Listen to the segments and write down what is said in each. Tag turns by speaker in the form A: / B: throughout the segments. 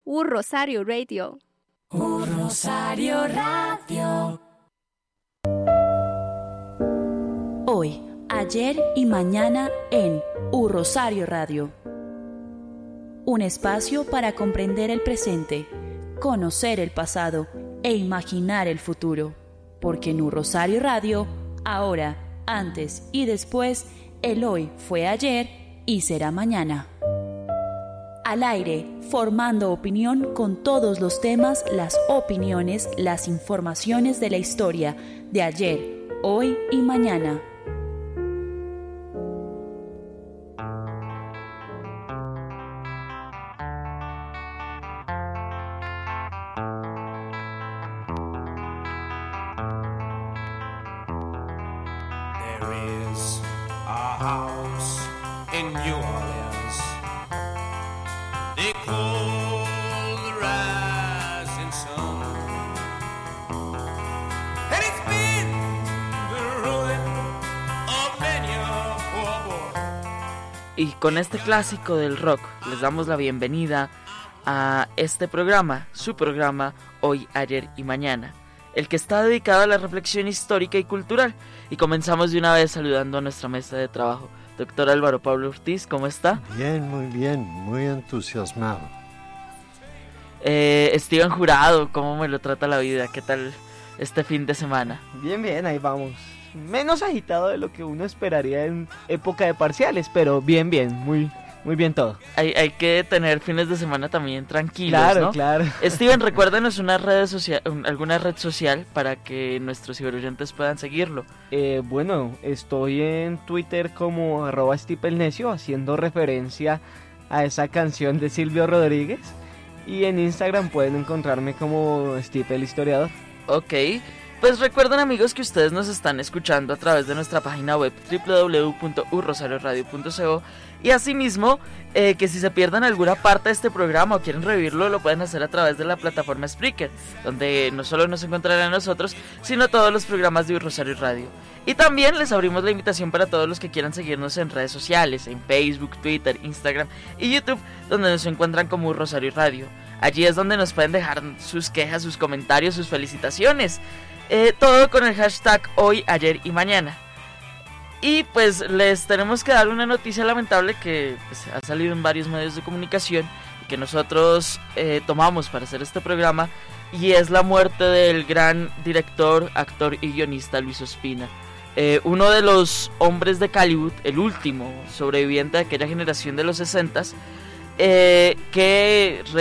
A: Rosario Radio.
B: Rosario Radio.
C: Hoy, ayer y mañana en Rosario Radio. Un espacio para comprender el presente, conocer el pasado e imaginar el futuro. Porque en Rosario Radio, ahora, antes y después, el hoy fue ayer y será mañana. Al aire, formando opinión con todos los temas, las opiniones, las informaciones de la historia de ayer, hoy y mañana.
D: Y con este clásico del rock les damos la bienvenida a este programa, su programa Hoy, Ayer y Mañana, el que está dedicado a la reflexión histórica y cultural. Y comenzamos de una vez saludando a nuestra mesa de trabajo. Doctor Álvaro Pablo Ortiz, ¿cómo está?
E: Bien, muy entusiasmado.
D: Steven Jurado, ¿cómo me lo trata la vida? ¿Qué tal este fin de semana?
F: Bien, ahí vamos. Menos agitado de lo que uno esperaría en época de parciales, pero bien, muy bien todo.
D: Hay que tener fines de semana también tranquilos, ¿no?
F: Claro.
D: Steven, recuérdanos alguna red social para que nuestros ciberoyentes puedan seguirlo.
F: Bueno, estoy en Twitter como @StipelNecio, haciendo referencia a esa canción de Silvio Rodríguez. Y en Instagram pueden encontrarme como Stipel Historiador.
D: Ok. Pues recuerden, amigos, que ustedes nos están escuchando a través de nuestra página web www.urrosarioradio.co y asimismo que si se pierden alguna parte de este programa o quieren revivirlo, lo pueden hacer a través de la plataforma Spreaker, donde no solo nos encontrarán a nosotros, sino todos los programas de Rosario Radio. Y también les abrimos la invitación para todos los que quieran seguirnos en redes sociales, en Facebook, Twitter, Instagram y YouTube, donde nos encuentran como Rosario Radio. Allí es donde nos pueden dejar sus quejas, sus comentarios, sus felicitaciones. Todo con el hashtag Hoy, Ayer y Mañana. Y pues les tenemos que dar una noticia lamentable que pues, ha salido en varios medios de comunicación y que nosotros tomamos para hacer este programa, y es la muerte del gran director, actor y guionista Luis Ospina, uno de los hombres de Caliwood, el último sobreviviente de aquella generación de los 60s, que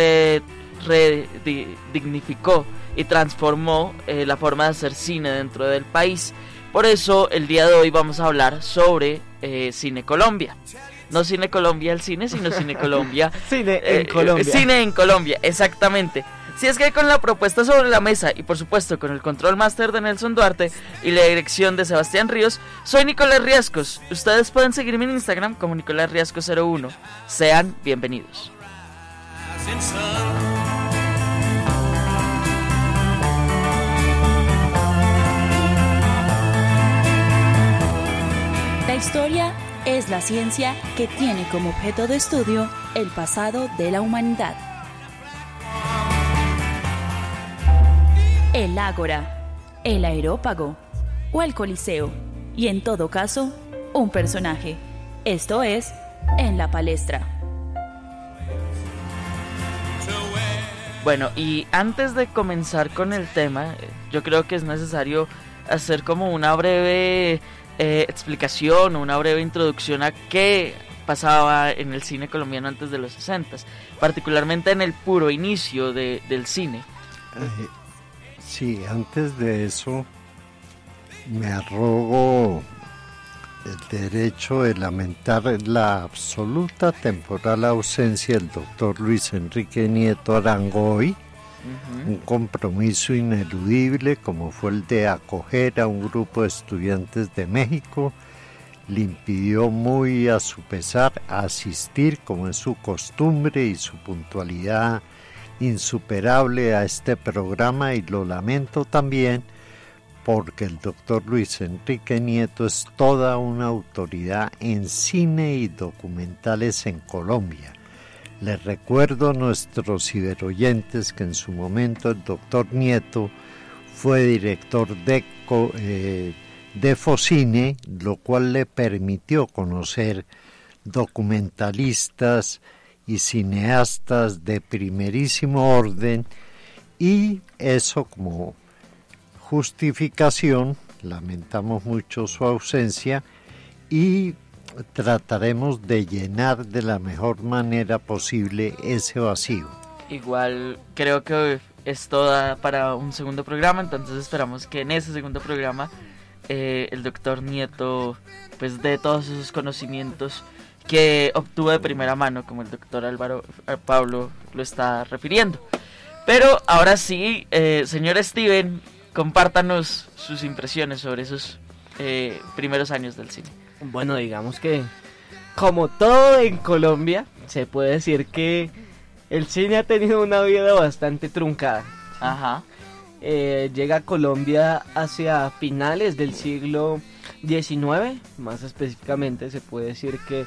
D: redignificó y transformó la forma de hacer cine dentro del país. Por eso el día de hoy vamos a hablar sobre Cine Colombia. No Cine Colombia el cine, sino Cine Colombia.
F: Cine en Colombia.
D: Cine en Colombia, exactamente. Si es que con la propuesta sobre la mesa y por supuesto con el control máster de Nelson Duarte y la dirección de Sebastián Ríos, soy Nicolás Riascos. Ustedes pueden seguirme en Instagram como Nicolás Riascos01. Sean bienvenidos.
C: La historia es la ciencia que tiene como objeto de estudio el pasado de la humanidad. El Ágora, el Areópago o el Coliseo, y en todo caso, un personaje. Esto es En la Palestra.
D: Bueno, y antes de comenzar con el tema, yo creo que es necesario hacer como una breve explicación o una breve introducción a qué pasaba en el cine colombiano antes de los 60s, particularmente en el puro inicio del cine.
E: Sí, antes de eso me arrogo el derecho de lamentar la absoluta temporal ausencia del doctor Luis Enrique Nieto Arango hoy. Un compromiso ineludible como fue el de acoger a un grupo de estudiantes de México le impidió muy a su pesar asistir, como es su costumbre y su puntualidad insuperable, a este programa, y lo lamento también porque el doctor Luis Enrique Nieto es toda una autoridad en cine y documentales en Colombia. Les recuerdo a nuestros ciberoyentes que en su momento el doctor Nieto fue director de Focine, lo cual le permitió conocer documentalistas y cineastas de primerísimo orden, y eso como justificación, lamentamos mucho su ausencia y trataremos de llenar de la mejor manera posible ese vacío.
D: Igual creo que es toda para un segundo programa, entonces esperamos que en ese segundo programa el doctor Nieto pues dé todos esos conocimientos que obtuvo de primera mano, como el doctor Pablo lo está refiriendo. Pero ahora sí, señor Steven, compártanos sus impresiones sobre esos primeros años del cine.
F: Bueno, digamos que como todo en Colombia, se puede decir que el cine ha tenido una vida bastante truncada.
D: Ajá.
F: Llega a Colombia hacia finales del siglo XIX, más específicamente se puede decir que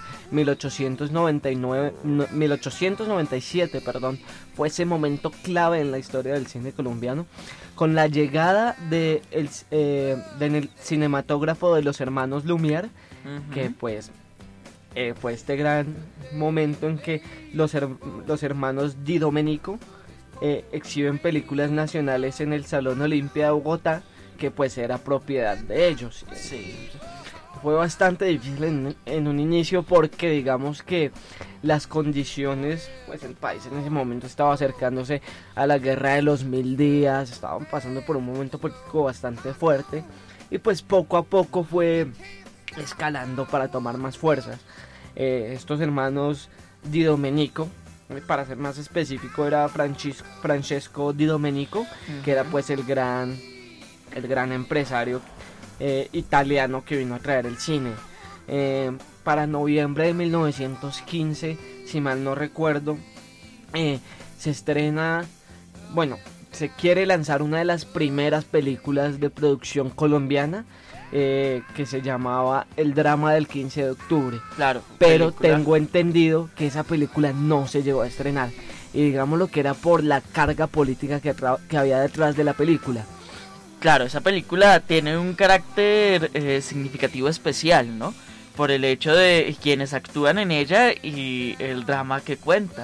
F: 1897, fue ese momento clave en la historia del cine colombiano, con la llegada del cinematógrafo de los hermanos Lumière, que pues fue este gran momento en que los hermanos Di Domenico exhiben películas nacionales en el Salón Olimpia de Bogotá, que pues era propiedad de ellos.
D: Sí.
F: Fue bastante difícil en un inicio porque digamos que las condiciones, pues el país en ese momento estaba acercándose a la guerra de los 1000 días, estaban pasando por un momento político bastante fuerte y pues poco a poco fue escalando para tomar más fuerzas. Estos hermanos Di Domenico, para ser más específico, era Francesco Di Domenico, que era pues el gran empresario italiano que vino a traer el cine. Para noviembre de 1915, si mal no recuerdo, se quiere lanzar una de las primeras películas de producción colombiana, que se llamaba El drama del 15 de octubre.
D: Claro.
F: Pero tengo entendido que esa película no se llegó a estrenar. Y digamos lo que era por la carga política que había detrás de la película.
D: Claro, esa película tiene un carácter significativo especial, ¿no? Por el hecho de quienes actúan en ella y el drama que cuenta.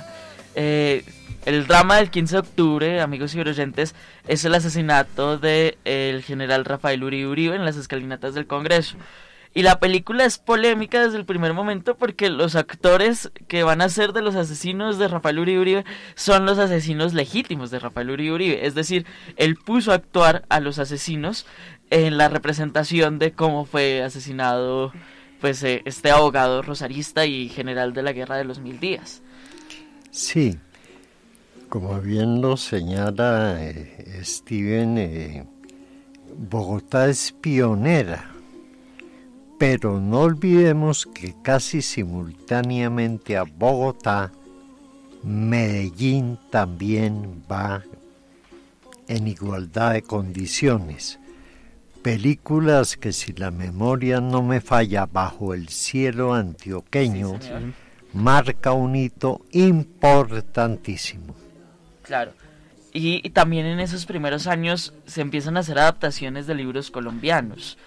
D: El drama del 15 de octubre, amigos y oyentes, es el asesinato del general Rafael Uribe Uribe en las escalinatas del Congreso. Y la película es polémica desde el primer momento porque los actores que van a ser de los asesinos de Rafael Uribe Uribe son los asesinos legítimos de Rafael Uribe Uribe. Es decir, él puso a actuar a los asesinos en la representación de cómo fue asesinado pues este abogado rosarista y general de la guerra de los 1000 días.
E: Sí, como bien lo señala Steven, Bogotá es pionera. Pero no olvidemos que casi simultáneamente a Bogotá, Medellín también va en igualdad de condiciones. Películas que, si la memoria no me falla, Bajo el cielo antioqueño, sí, marca un hito importantísimo.
D: Claro. Y también en esos primeros años se empiezan a hacer adaptaciones de libros colombianos.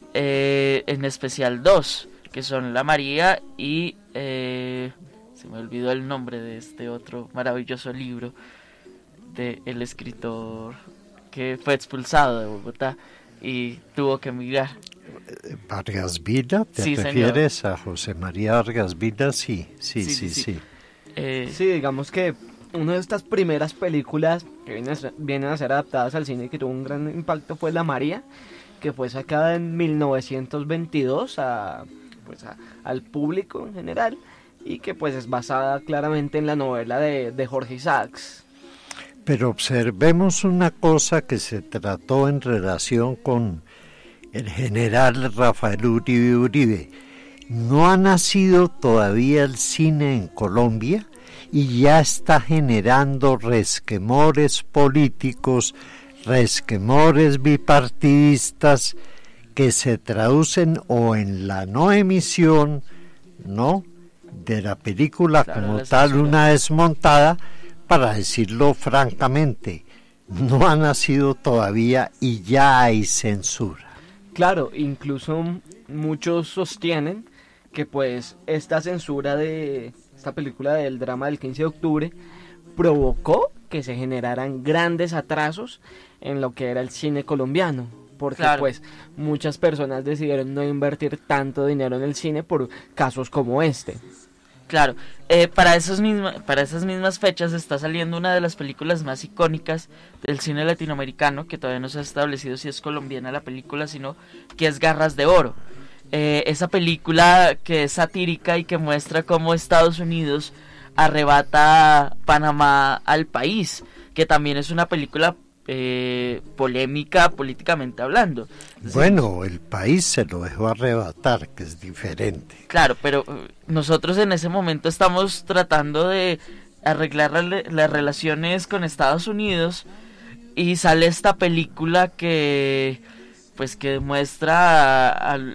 D: En especial 2, que son La María y se me olvidó el nombre de este otro maravilloso libro de el escritor que fue expulsado de Bogotá y tuvo que emigrar.
E: Vargas Vila, ¿te
D: sí,
E: refieres
D: señor.
E: A José María Vargas Vila? Sí.
F: Sí, digamos que una de estas primeras películas que vienen a ser adaptadas al cine y que tuvo un gran impacto fue La María, que fue sacada en 1922 al público en general y que pues es basada claramente en la novela de Jorge Isaacs.
E: Pero observemos una cosa que se trató en relación con el general Rafael Uribe Uribe. No ha nacido todavía el cine en Colombia y ya está generando resquemores políticos, resquemores bipartidistas que se traducen o en la no emisión, ¿no?, de la película
D: Claro,
E: como
D: la
E: tal,
D: censura.
E: una vez montada, para decirlo francamente, no ha nacido todavía y ya hay censura.
F: Claro, incluso muchos sostienen que pues esta censura de esta película del drama del 15 de octubre provocó que se generaran grandes atrasos en lo que era el cine colombiano, porque
D: Claro.
F: pues muchas personas decidieron no invertir tanto dinero en el cine por casos como este.
D: Claro, para esas mismas fechas está saliendo una de las películas más icónicas del cine latinoamericano, que todavía no se ha establecido si es colombiana la película, sino que es Garras de Oro. Esa película que es satírica y que muestra cómo Estados Unidos arrebata Panamá al país, que también es una película polémica políticamente hablando.
E: Bueno, el país se lo dejó arrebatar, que es diferente.
D: Claro, pero nosotros en ese momento estamos tratando de arreglar las relaciones con Estados Unidos y sale esta película que pues que muestra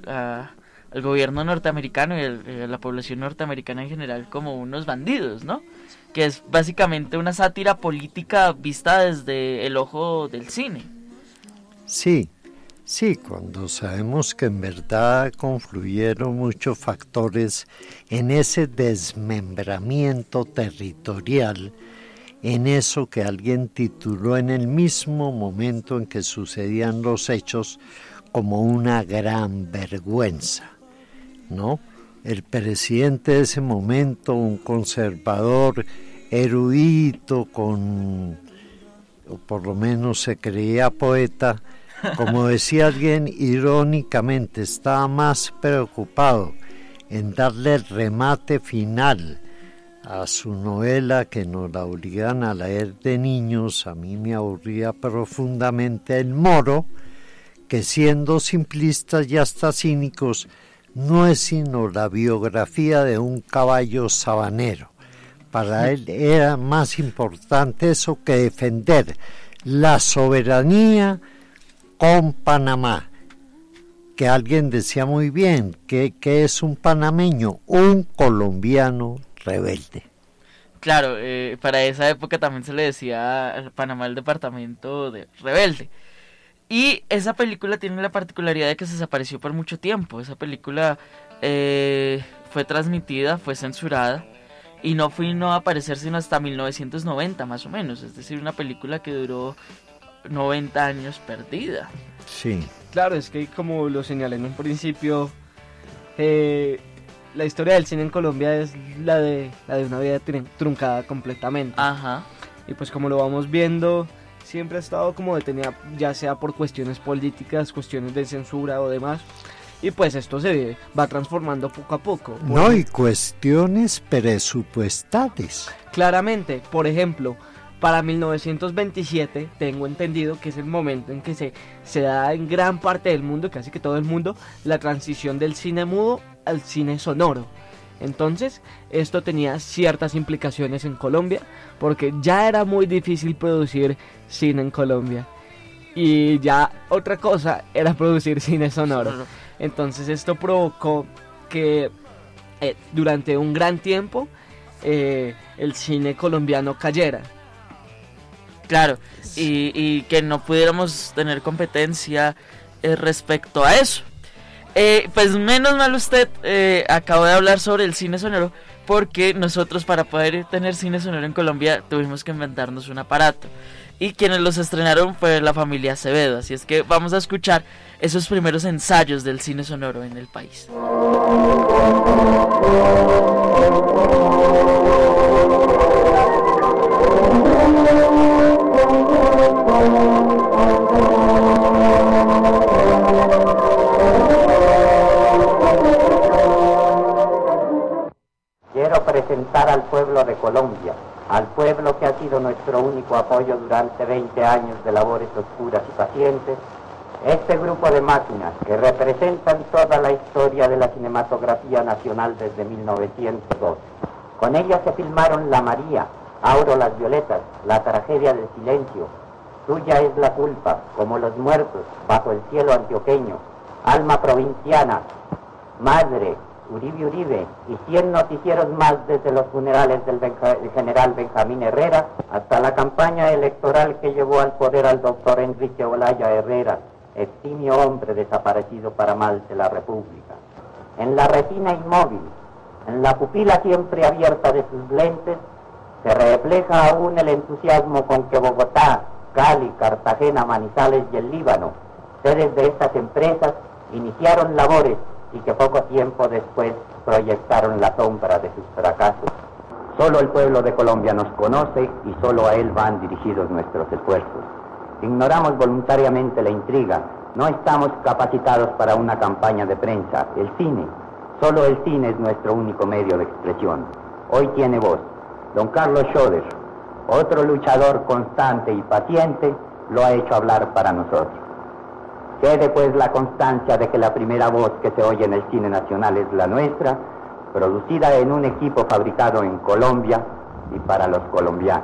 D: al gobierno norteamericano y a la población norteamericana en general como unos bandidos, ¿no? Que es básicamente una sátira política vista desde el ojo del cine.
E: Sí, cuando sabemos que en verdad confluyeron muchos factores en ese desmembramiento territorial, en eso que alguien tituló en el mismo momento en que sucedían los hechos como una gran vergüenza, ¿no? El presidente de ese momento, un conservador erudito, o por lo menos se creía poeta, como decía alguien irónicamente, estaba más preocupado en darle el remate final a su novela que nos la obligan a leer de niños. A mí me aburría profundamente El Moro, que siendo simplistas y hasta cínicos, no es sino la biografía de un caballo sabanero. Para él era más importante eso que defender la soberanía con Panamá, que alguien decía muy bien, que es un panameño, un colombiano rebelde.
D: Claro, para esa época también se le decía a Panamá el departamento de rebelde. Y esa película tiene la particularidad de que se desapareció por mucho tiempo. Esa película fue transmitida, fue censurada y no vino a aparecer sino hasta 1990 más o menos. Es decir, una película que duró 90 años perdida.
E: Sí.
F: Claro, es que como lo señalé en un principio, la historia del cine en Colombia es la de una vida truncada completamente.
D: Ajá.
F: Y pues como lo vamos viendo, siempre ha estado como detenida, ya sea por cuestiones políticas, cuestiones de censura o demás. Y pues esto se va transformando poco a poco.
E: No, y cuestiones presupuestales.
F: Claramente, por ejemplo, para 1927 tengo entendido que es el momento en que se da en gran parte del mundo, casi que todo el mundo, la transición del cine mudo al cine sonoro. Entonces, esto tenía ciertas implicaciones en Colombia, porque ya era muy difícil producir cine en Colombia. Y ya otra cosa era producir cine sonoro. Entonces esto provocó que durante un gran tiempo el cine colombiano cayera.
D: Claro, y que no pudiéramos tener competencia respecto a eso. Pues menos mal usted acabó de hablar sobre el cine sonoro, porque nosotros para poder tener cine sonoro en Colombia tuvimos que inventarnos un aparato. Y quienes los estrenaron fue la familia Acevedo, así es que vamos a escuchar esos primeros ensayos del cine sonoro en el país.
A: Quiero presentar al pueblo de Colombia, al pueblo que ha sido nuestro único apoyo durante 20 años de labores oscuras y pacientes, este grupo de máquinas que representan toda la historia de la cinematografía nacional desde 1902. Con ellas se filmaron La María, Auro las Violetas, La Tragedia del Silencio, Tuya es la culpa, Como los muertos, Bajo el cielo antioqueño, Alma provinciana, Madre, Uribe Uribe y 100 noticieros más desde los funerales del general Benjamín Herrera hasta la campaña electoral que llevó al poder al doctor Enrique Olaya Herrera, eximio hombre desaparecido para mal de la República. En la retina inmóvil, en la pupila siempre abierta de sus lentes, se refleja aún el entusiasmo con que Bogotá, Cali, Cartagena, Manizales y el Líbano, sedes de estas empresas, iniciaron labores y que poco tiempo después proyectaron la sombra de sus fracasos. Solo el pueblo de Colombia nos conoce y solo a él van dirigidos nuestros esfuerzos. Ignoramos voluntariamente la intriga, no estamos capacitados para una campaña de prensa. El cine, solo el cine es nuestro único medio de expresión. Hoy tiene voz. Don Carlos Schroeder, otro luchador constante y paciente, lo ha hecho hablar para nosotros. Quede pues la constancia de que la primera voz que se oye en el cine nacional es la nuestra, producida en un equipo fabricado en Colombia y para los colombianos.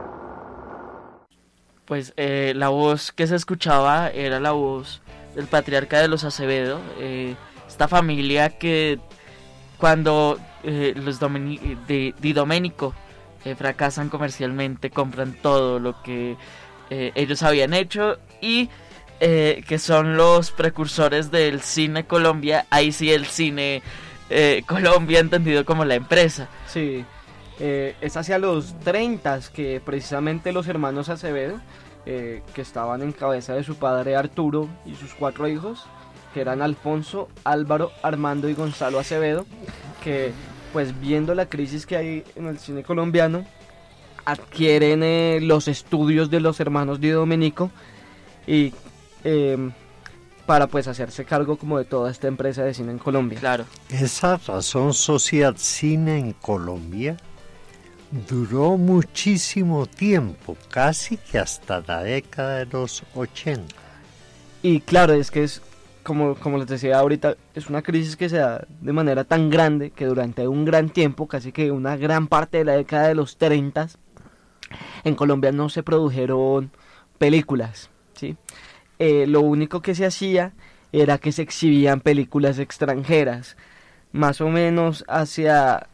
D: Pues la voz que se escuchaba era la voz del patriarca de los Acevedo, esta familia que cuando los Di Domenico fracasan comercialmente, compran todo lo que ellos habían hecho y que son los precursores del cine Colombia, ahí sí el cine Colombia entendido como la empresa.
F: Sí, es hacia los 30 que precisamente los hermanos Acevedo, que estaban en cabeza de su padre Arturo y sus 4 hijos, que eran Alfonso, Álvaro, Armando y Gonzalo Acevedo, que pues viendo la crisis que hay en el cine colombiano, adquieren los estudios de los hermanos Di Domenico y para pues hacerse cargo como de toda esta empresa de cine en Colombia.
D: Claro.
E: Esa razón social cine en Colombia duró muchísimo tiempo, casi que hasta la década de los 80.
F: Y claro, es que es, como les decía ahorita, es una crisis que se da de manera tan grande que durante un gran tiempo, casi que una gran parte de la década de los 30, en Colombia no se produjeron películas, ¿sí? Lo único que se hacía era que se exhibían películas extranjeras, más o menos hacia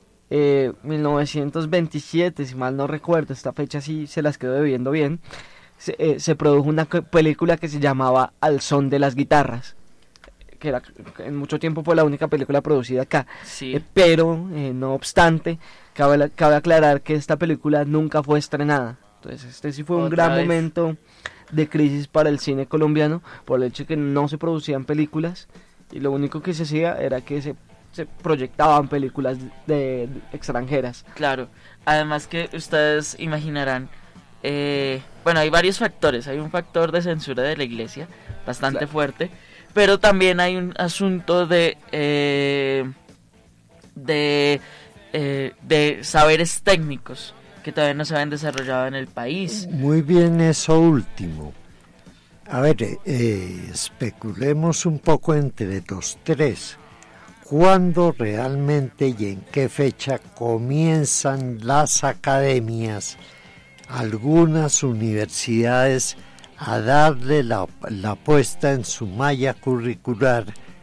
F: 1927, si mal no recuerdo, esta fecha sí se las quedo debiendo bien, se produjo una película que se llamaba Al son de las guitarras, que era, en mucho tiempo fue la única película producida acá,
D: sí.
F: Pero no obstante, cabe aclarar que esta película nunca fue estrenada. Entonces este sí fue un gran momento de crisis para el cine colombiano, por el hecho de que no se producían películas y lo único que se hacía era que se proyectaban películas de extranjeras.
D: Claro, además que ustedes imaginarán, bueno, hay varios factores. Hay un factor de censura de la iglesia bastante fuerte, pero también hay un asunto de saberes técnicos que todavía no se habían desarrollado en el país.
E: Muy bien eso último. A ver, especulemos un poco entre los tres. ¿Cuándo realmente y en qué fecha comienzan las academias, algunas universidades, a darle la puesta en su malla curricular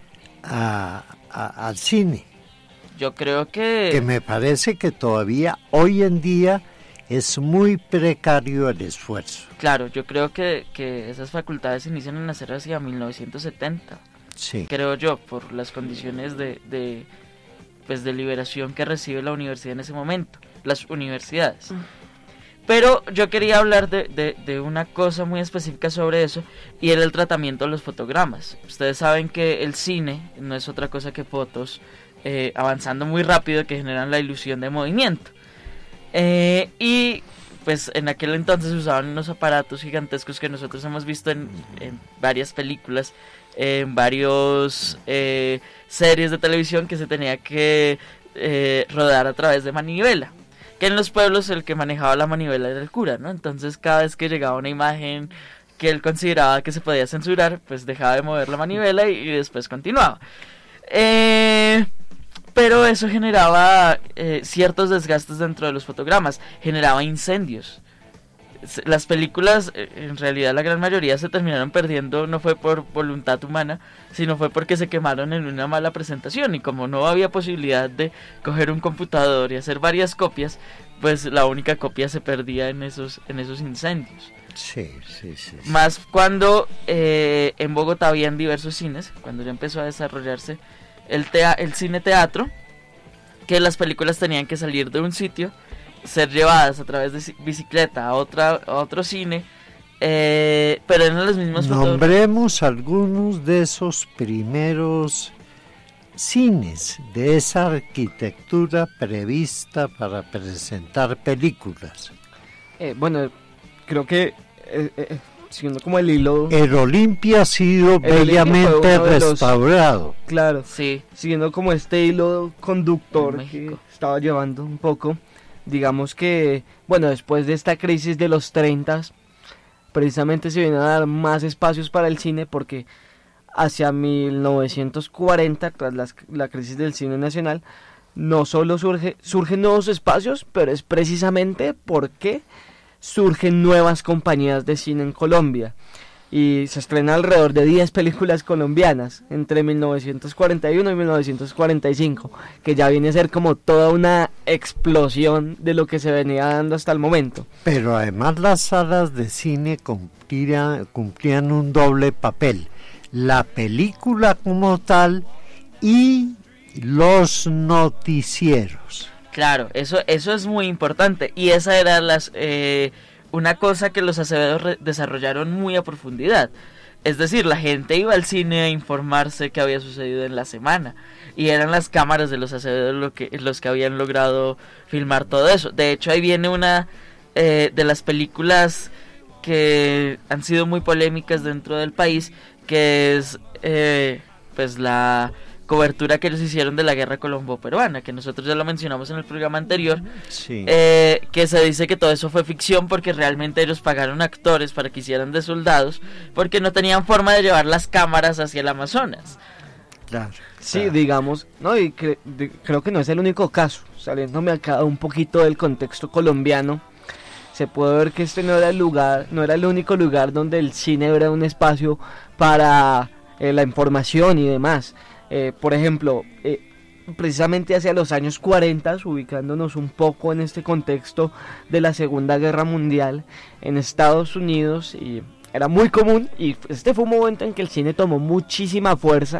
E: al cine?
D: Yo creo que
E: me parece que todavía hoy en día es muy precario el esfuerzo.
D: Claro, yo creo que esas facultades inician a nacer hacia 1970.
E: Sí.
D: Creo yo, por las condiciones de liberación que recibe la universidad en ese momento, las universidades. Pero yo quería hablar de una cosa muy específica sobre eso, y era el tratamiento de los fotogramas. Ustedes saben que el cine no es otra cosa que fotos avanzando muy rápido que generan la ilusión de movimiento. Y pues en aquel entonces usaban unos aparatos gigantescos que nosotros hemos visto en varias películas, en varios series de televisión, que se tenía que rodar a través de manivela, que en los pueblos el que manejaba la manivela era el cura, ¿no? Entonces cada vez que llegaba una imagen que él consideraba que se podía censurar, pues dejaba de mover la manivela y después continuaba. Pero eso generaba ciertos desgastes dentro de los fotogramas, generaba incendios. las películas, en realidad la gran mayoría se terminaron perdiendo, no fue por voluntad humana, sino fue porque se quemaron en una mala presentación, y como no había posibilidad de coger un computador y hacer varias copias, pues la única copia se perdía en esos incendios.
E: Sí.
D: Más cuando en Bogotá habían diversos cines, cuando ya empezó a desarrollarse el cine teatro, que las películas tenían que salir de un sitio, ser llevadas a través de bicicleta a otro cine, pero eran los mismos
E: Nombremos algunos de esos primeros cines, de esa arquitectura prevista para presentar películas.
F: Bueno, creo que siguiendo como el hilo,
E: el Olimpia ha sido bellamente restaurado.
F: Claro,
D: sí.
F: Siguiendo como este hilo conductor que estaba llevando un poco, digamos que, bueno, después de esta crisis de los 30, precisamente se vienen a dar más espacios para el cine, porque hacia 1940, tras la crisis del cine nacional, no solo surgen nuevos espacios, pero es precisamente porque surgen nuevas compañías de cine en Colombia, y se estrenan alrededor de 10 películas colombianas entre 1941 y 1945, que ya viene a ser como toda una explosión de lo que se venía dando hasta el momento.
E: Pero además las salas de cine cumplían un doble papel: la película como tal y los noticieros.
D: Claro, eso es muy importante, y esa era una cosa que los Acevedo desarrollaron muy a profundidad. Es decir, la gente iba al cine a informarse qué había sucedido en la semana, y eran las cámaras de los Acevedo los que habían logrado filmar todo eso. De hecho, ahí viene una de las películas que han sido muy polémicas dentro del país, que es pues la cobertura que ellos hicieron de la guerra colombo-peruana, que nosotros ya lo mencionamos en el programa anterior,
E: sí.
D: Que se dice que todo eso fue ficción, porque realmente ellos pagaron actores para que hicieran de soldados, porque no tenían forma de llevar las cámaras hacia el Amazonas.
E: Claro.
F: Sí, digamos, no, y creo que no es el único caso. Saliéndome acá un poquito del contexto colombiano, se puede ver que este no era el único lugar donde el cine era un espacio para la información y demás. Por ejemplo, precisamente hacia los años 40, ubicándonos un poco en este contexto de la Segunda Guerra Mundial en Estados Unidos, y era muy común, y este fue un momento en que el cine tomó muchísima fuerza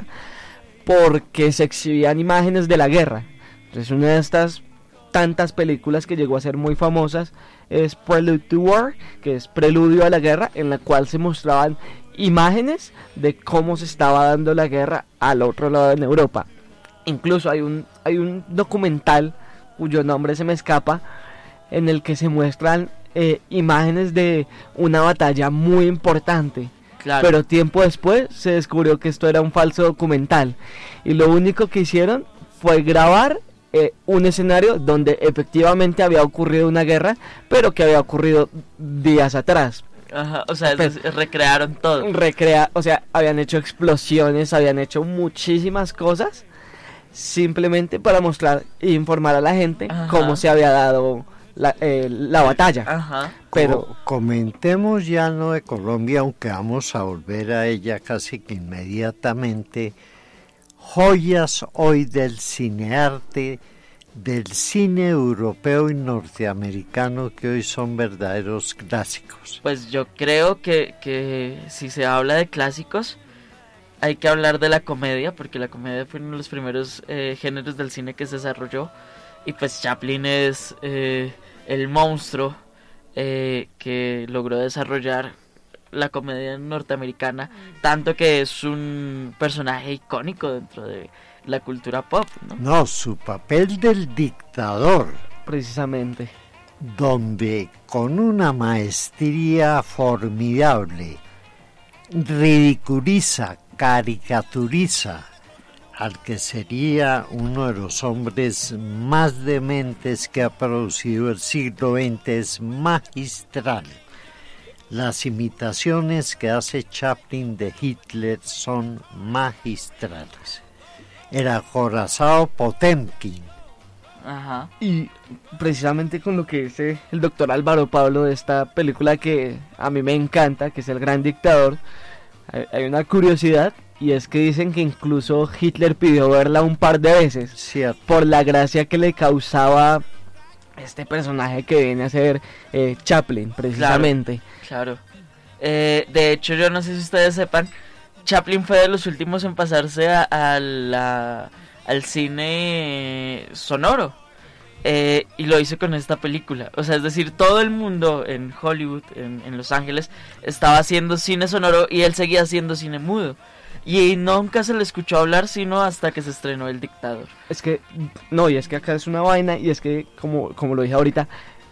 F: porque se exhibían imágenes de la guerra. Entonces, una de estas tantas películas que llegó a ser muy famosas es Prelude to War, que es Preludio a la Guerra, en la cual se mostraban imágenes de cómo se estaba dando la guerra al otro lado en Europa. Incluso hay un documental cuyo nombre se me escapa, en el que se muestran imágenes de una batalla muy importante. Claro. Pero tiempo después se descubrió que esto era un falso documental, y lo único que hicieron fue grabar un escenario donde efectivamente había ocurrido una guerra, pero que había ocurrido días atrás.
D: Ajá, o sea, pues, recrearon todo.
F: O sea, habían hecho explosiones, habían hecho muchísimas cosas, simplemente para mostrar e informar a la gente, ajá, cómo se había dado la batalla.
D: Ajá.
E: Pero comentemos ya no de Colombia, aunque vamos a volver a ella casi que inmediatamente. Joyas hoy del cinearte, del cine europeo y norteamericano, que hoy son verdaderos clásicos.
D: Pues yo creo que si se habla de clásicos, hay que hablar de la comedia, porque la comedia fue uno de los primeros géneros del cine que se desarrolló, y pues Chaplin es el monstruo que logró desarrollar la comedia norteamericana, tanto que es un personaje icónico dentro de la cultura pop, ¿no?
E: No, su papel del dictador,
F: precisamente,
E: donde con una maestría formidable ridiculiza, caricaturiza al que sería uno de los hombres más dementes que ha producido el siglo XX, es magistral. Las imitaciones que hace Chaplin de Hitler son magistrales. El acorazado Potemkin,
D: Ajá.
F: Y precisamente con lo que dice el doctor Álvaro Pablo de esta película que a mí me encanta, que es El Gran Dictador, hay una curiosidad, y es que dicen que incluso Hitler pidió verla un par de veces.
E: Cierto.
F: Por la gracia que le causaba personaje que viene a ser Chaplin, precisamente.
D: Claro. De hecho, yo no sé si ustedes sepan, Chaplin fue de los últimos en pasarse al cine sonoro. Y lo hizo con esta película. O sea, es decir, todo el mundo en Hollywood, en Los Ángeles, estaba haciendo cine sonoro y él seguía haciendo cine mudo. Y nunca se le escuchó hablar sino hasta que se estrenó El Dictador.
F: Es que, no, y es que acá es una vaina, y es que, como lo dije ahorita,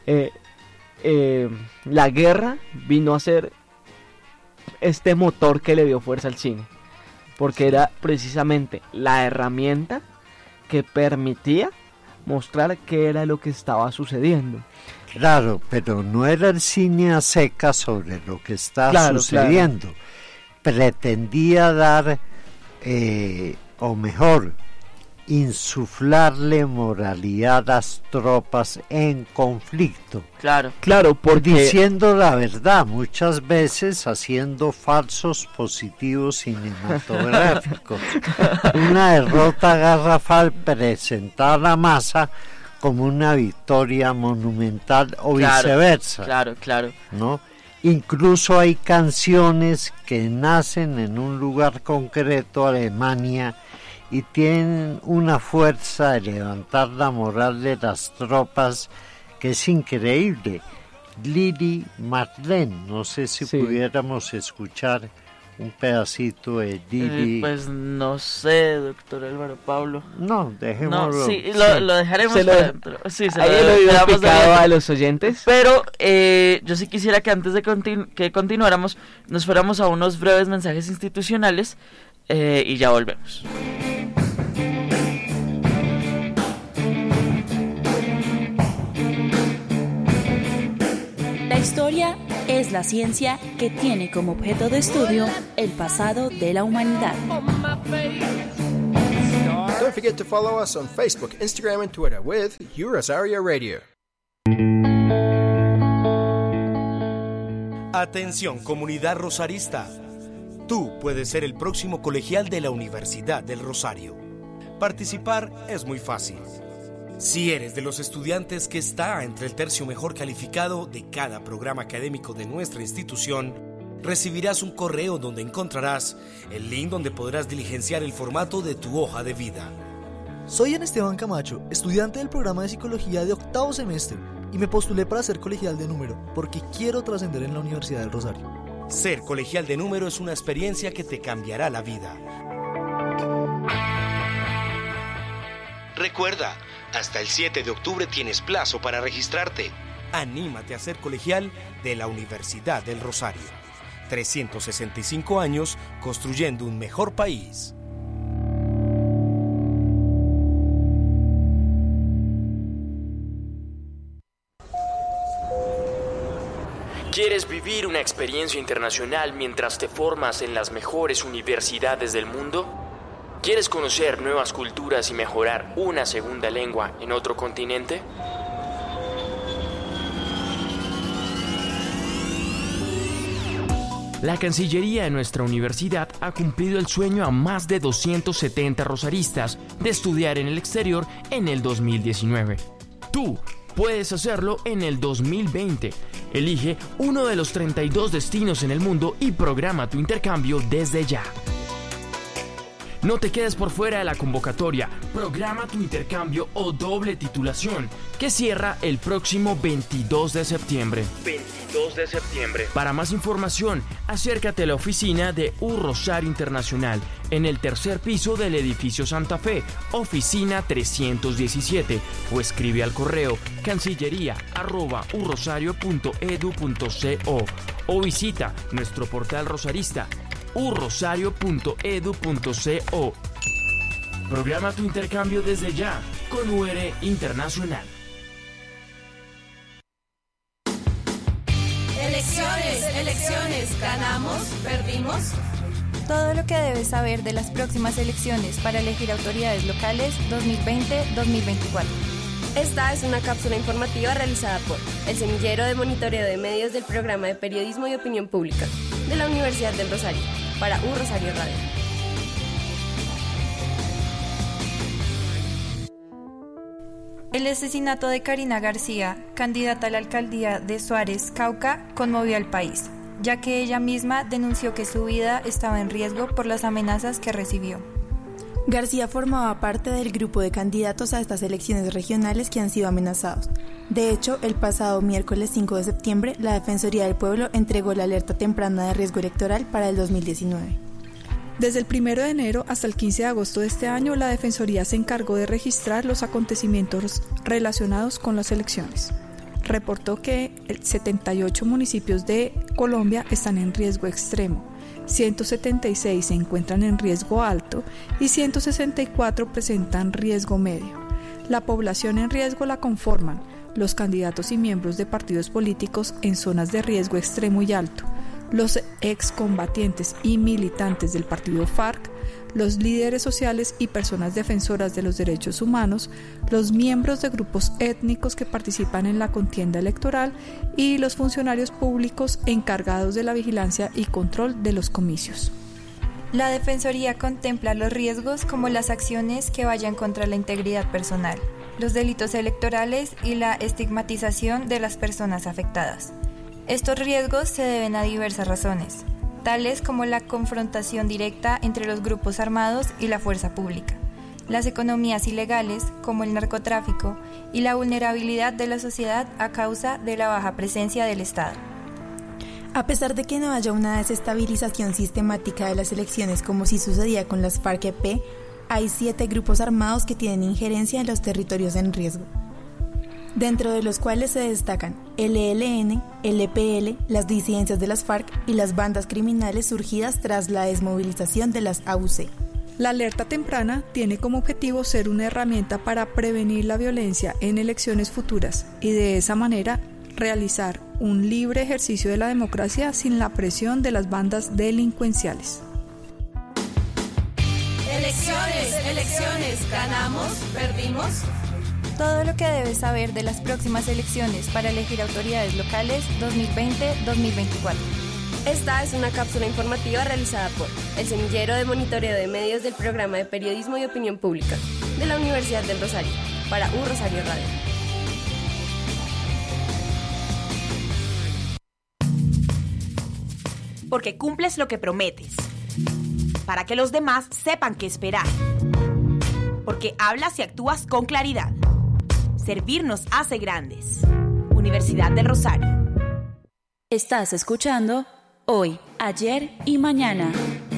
F: la guerra vino a ser este motor que le dio fuerza al cine. Porque era precisamente la herramienta que permitía mostrar qué era lo que estaba sucediendo.
E: Claro, pero no era el cine a seca sobre lo que está sucediendo. Claro. Pretendía dar, o mejor, insuflarle moralidad a las tropas en conflicto.
F: Claro, porque
E: diciendo la verdad, muchas veces haciendo falsos positivos cinematográficos. Una derrota garrafal presentada a la masa como una victoria monumental o viceversa.
D: Claro.
E: ¿No? Incluso hay canciones que nacen en un lugar concreto, Alemania, y tienen una fuerza de levantar la moral de las tropas que es increíble. Lili Marlene, no sé si pudiéramos escuchar un pedacito de Lili.
D: Pues no sé, doctor Álvaro Pablo.
E: No, dejémoslo.
D: No, lo dejaremos
F: se
D: lo
F: dejamos a los oyentes.
D: Pero yo sí quisiera que antes de que continuáramos nos fuéramos a unos breves mensajes institucionales y ya volvemos.
C: La historia es la ciencia que tiene como objeto de estudio el pasado de la humanidad.
G: Don't forget to follow us on Facebook, Instagram, and Twitter with Rosario Radio.
H: Atención, comunidad rosarista. Tú puedes ser el próximo colegial de la Universidad del Rosario. Participar es muy fácil. Si eres de los estudiantes que está entre el tercio mejor calificado de cada programa académico de nuestra institución, recibirás un correo donde encontrarás el link donde podrás diligenciar el formato de tu hoja de vida.
I: Soy Esteban Camacho, estudiante del programa de psicología de 8º semestre, y me postulé para ser colegial de número porque quiero trascender en la Universidad del Rosario.
H: Ser colegial de número es una experiencia que te cambiará la vida. Recuerda, hasta el 7 de octubre tienes plazo para registrarte. Anímate a ser colegial de la Universidad del Rosario. 365 años construyendo un mejor país.
J: ¿Quieres vivir una experiencia internacional mientras te formas en las mejores universidades del mundo? ¿Quieres conocer nuevas culturas y mejorar una segunda lengua en otro continente? La Cancillería de nuestra universidad ha cumplido el sueño a más de 270 rosaristas de estudiar en el exterior en el 2019. Tú puedes hacerlo en el 2020. Elige uno de los 32 destinos en el mundo y programa tu intercambio desde ya. No te quedes por fuera de la convocatoria. Programa tu intercambio o doble titulación, que cierra el próximo 22 de septiembre. Para más información, acércate a la oficina de Rosario Internacional, en el tercer piso del edificio Santa Fe, oficina 317, o escribe al correo cancillería@urrosario.edu.co o visita nuestro portal rosarista urrosario.edu.co. Programa tu intercambio desde ya con UR Internacional.
B: Elecciones, ¿ganamos? ¿Perdimos?
K: Todo lo que debes saber de las próximas elecciones para elegir autoridades locales 2020-2024.
B: Esta es una cápsula informativa realizada por el Semillero de Monitoreo de Medios del Programa de Periodismo y Opinión Pública de la Universidad del Rosario, para Un Rosario Radio.
K: El asesinato de Karina García, candidata a la alcaldía de Suárez, Cauca, conmovió al país, ya que ella misma denunció que su vida estaba en riesgo por las amenazas que recibió.
L: García formaba parte del grupo de candidatos a estas elecciones regionales que han sido amenazados. De hecho, el pasado miércoles 5 de septiembre, la Defensoría del Pueblo entregó la alerta temprana de riesgo electoral para el 2019.
M: Desde el 1 de enero hasta el 15 de agosto de este año, la Defensoría se encargó de registrar los acontecimientos relacionados con las elecciones. Reportó que 78 municipios de Colombia están en riesgo extremo, 176 se encuentran en riesgo alto y 164 presentan riesgo medio. La población en riesgo la conforman los candidatos y miembros de partidos políticos en zonas de riesgo extremo y alto, los excombatientes y militantes del partido FARC, los líderes sociales y personas defensoras de los derechos humanos, los miembros de grupos étnicos que participan en la contienda electoral y los funcionarios públicos encargados de la vigilancia y control de los comicios.
K: La Defensoría contempla los riesgos como las acciones que vayan contra la integridad personal, los delitos electorales y la estigmatización de las personas afectadas. Estos riesgos se deben a diversas razones, tales como la confrontación directa entre los grupos armados y la fuerza pública, las economías ilegales como el narcotráfico y la vulnerabilidad de la sociedad a causa de la baja presencia del Estado.
L: A pesar de que no haya una desestabilización sistemática de las elecciones como si sucedía con las FARC-EP, hay 7 grupos armados que tienen injerencia en los territorios en riesgo, dentro de los cuales se destacan el ELN, el EPL, las disidencias de las FARC y las bandas criminales surgidas tras la desmovilización de las AUC.
M: La alerta temprana tiene como objetivo ser una herramienta para prevenir la violencia en elecciones futuras y de esa manera realizar un libre ejercicio de la democracia sin la presión de las bandas delincuenciales.
B: Elecciones, ganamos, perdimos.
K: Todo lo que debes saber de las próximas elecciones para elegir autoridades locales 2020-2024.
B: Esta es una cápsula informativa realizada por el Semillero de Monitoreo de Medios del Programa de Periodismo y Opinión Pública de la Universidad del Rosario, para Un Rosario Radio.
N: Porque cumples lo que prometes, para que los demás sepan qué esperar, porque hablas y actúas con claridad. Servir nos hace grandes. Universidad del Rosario.
C: Estás escuchando Hoy, Ayer y Mañana.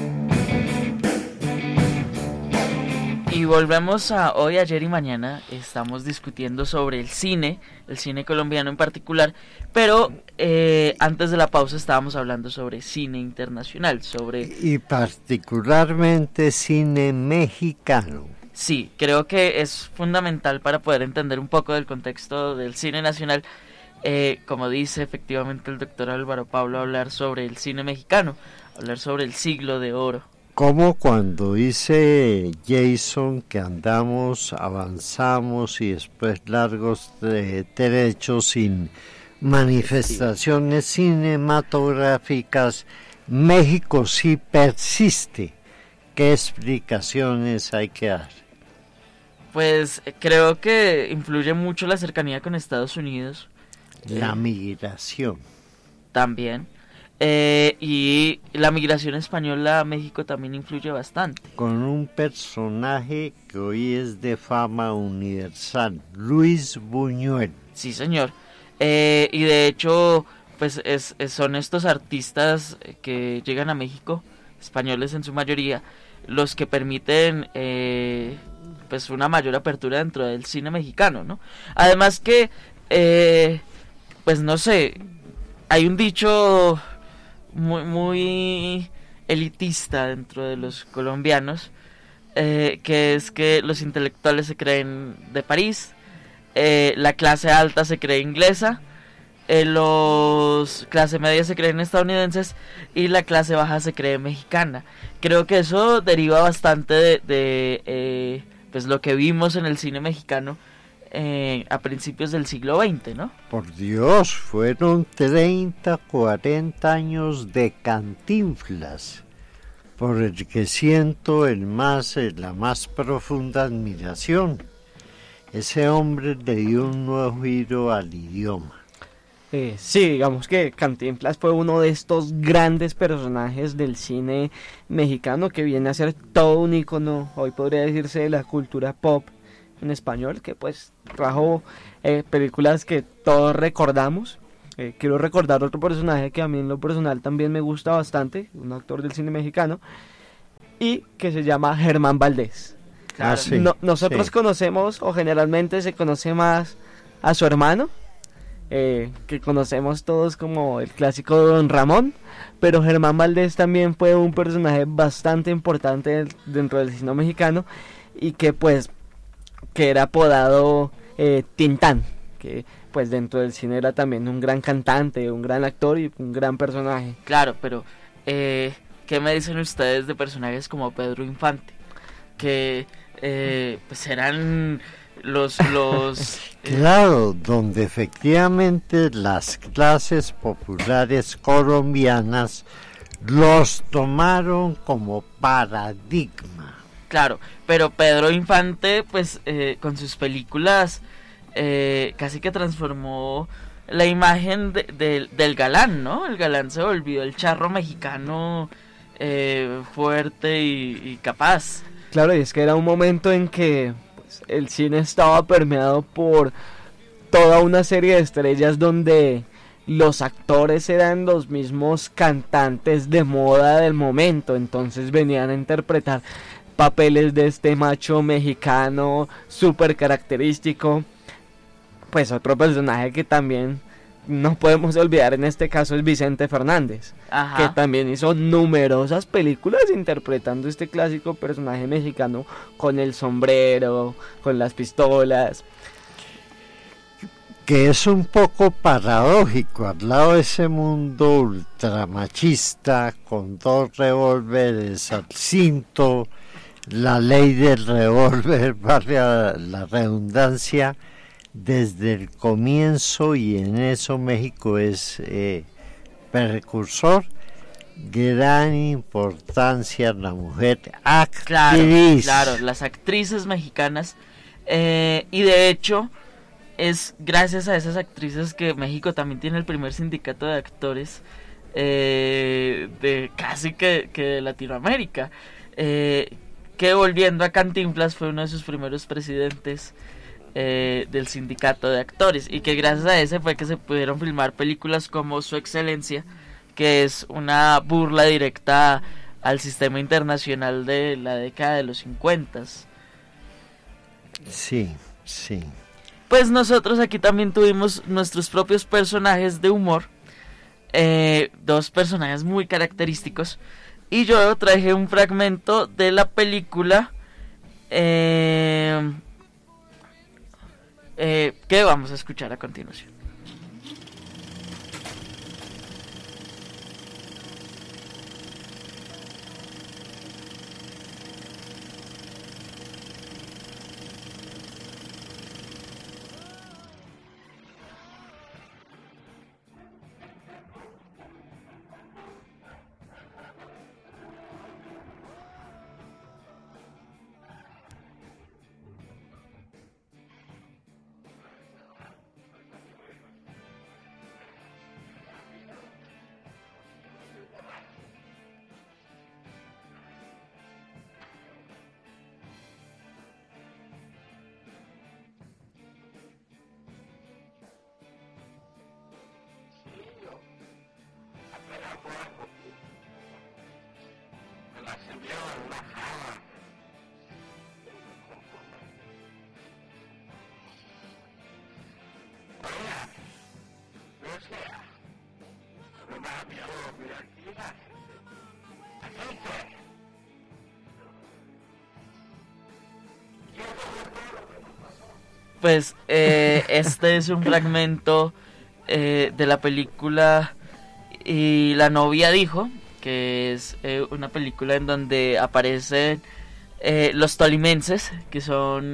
D: Y volvemos a Hoy, Ayer y Mañana. Estamos discutiendo sobre el cine colombiano en particular, pero antes de la pausa estábamos hablando sobre cine internacional,
E: y particularmente cine mexicano.
D: Sí, creo que es fundamental para poder entender un poco del contexto del cine nacional, como dice efectivamente el doctor Álvaro Pablo, hablar sobre el cine mexicano, hablar sobre el siglo de oro.
E: Como cuando dice Jason que andamos, avanzamos y después largos trechos sin manifestaciones cinematográficas, México sí persiste. ¿Qué explicaciones hay que dar?
D: Pues creo que influye mucho la cercanía con Estados Unidos.
E: La migración.
D: También. Y la migración española a México también influye bastante.
E: Con un personaje que hoy es de fama universal, Luis Buñuel.
D: Sí, señor. Y de hecho, pues son estos artistas que llegan a México, españoles en su mayoría, los que permiten pues una mayor apertura dentro del cine mexicano, ¿no? Además que, pues no sé, hay un dicho muy elitista dentro de los colombianos, que es que los intelectuales se creen de París, la clase alta se cree inglesa, los clase media se creen estadounidenses y la clase baja se cree mexicana. Creo que eso deriva bastante de pues lo que vimos en el cine mexicano a principios del siglo XX, ¿no?
E: Por Dios, fueron 30, 40 años de Cantinflas, por el que siento la más profunda admiración. Ese hombre le dio un nuevo giro al idioma.
F: Sí, digamos que Cantinflas fue uno de estos grandes personajes del cine mexicano que viene a ser todo un ícono, hoy podría decirse, de la cultura pop en español, que pues trajo películas que todos recordamos. Quiero recordar otro personaje que a mí en lo personal también me gusta bastante, un actor del cine mexicano, y que se llama Germán Valdés.
E: Claro. Sí,
F: nosotros conocemos, o generalmente se conoce más a su hermano, que conocemos todos como el clásico Don Ramón, pero Germán Valdés también fue un personaje bastante importante dentro del cine mexicano, y que pues que era apodado Tintán, que pues dentro del cine era también un gran cantante, un gran actor y un gran personaje.
D: Claro, pero ¿qué me dicen ustedes de personajes como Pedro Infante? Que pues eran los
E: Claro, donde efectivamente las clases populares colombianas los tomaron como paradigma.
D: Claro, pero Pedro Infante, pues con sus películas casi que transformó la imagen del galán, ¿no? El galán se volvió el charro mexicano fuerte y capaz.
F: Claro, y es que era un momento en que pues, el cine estaba permeado por toda una serie de estrellas donde los actores eran los mismos cantantes de moda del momento, entonces venían a interpretar papeles de este macho mexicano súper característico. Pues otro personaje que también no podemos olvidar en este caso es Vicente Fernández. Ajá. Que también hizo numerosas películas interpretando este clásico personaje mexicano con el sombrero, con las pistolas.
E: Que es un poco paradójico, al lado de ese mundo ultramachista, con 2 revólveres al cinto, la ley del revólver, valga la redundancia, desde el comienzo, y en eso México es precursor, gran importancia la mujer actriz.
D: Claro, las actrices mexicanas, y de hecho es gracias a esas actrices que México también tiene el primer sindicato de actores de casi que de Latinoamérica, que volviendo a Cantinflas fue uno de sus primeros presidentes del sindicato de actores, y que gracias a ese fue que se pudieron filmar películas como Su Excelencia, que es una burla directa al sistema internacional de la década de los 50.
E: Sí.
D: Pues nosotros aquí también tuvimos nuestros propios personajes de humor, 2 personajes muy característicos, y yo traje un fragmento de la película que vamos a escuchar a continuación. Pues este es un fragmento de la película Y la novia dijo, que es una película en donde aparecen los tolimenses, que son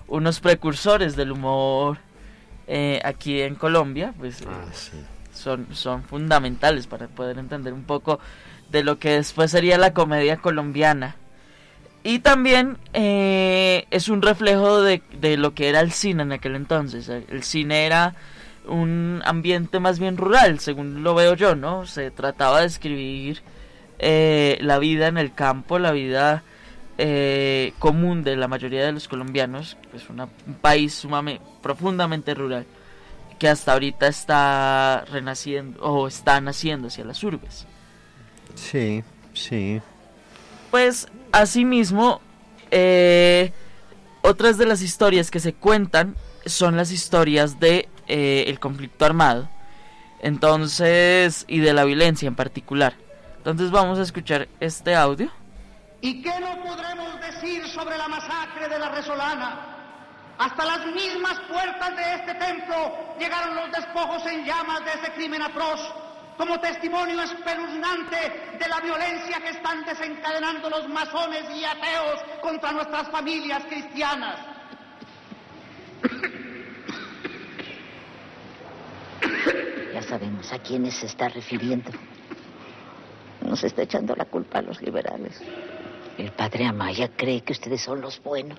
D: unos precursores del humor aquí en Colombia, pues
E: sí.
D: son fundamentales para poder entender un poco de lo que después sería la comedia colombiana. Y también es un reflejo de lo que era el cine en aquel entonces. El cine era un ambiente más bien rural, según lo veo yo, ¿no? Se trataba de escribir la vida en el campo, la vida común de la mayoría de los colombianos. Es un país profundamente rural, que hasta ahorita está renaciendo o está naciendo hacia las urbes.
E: Sí, sí.
D: Pues asimismo, otras de las historias que se cuentan son las historias de el conflicto armado, entonces, y de la violencia en particular. Entonces vamos a escuchar este audio.
O: ¿Y qué no podremos decir sobre la masacre de la Resolana? Hasta las mismas puertas de este templo llegaron los despojos en llamas de ese crimen atroz, como testimonio espeluznante de la violencia que están desencadenando los masones y ateos contra nuestras familias cristianas.
P: Ya sabemos a quiénes se está refiriendo. Nos está echando la culpa a los liberales. El padre Amaya cree que ustedes son los buenos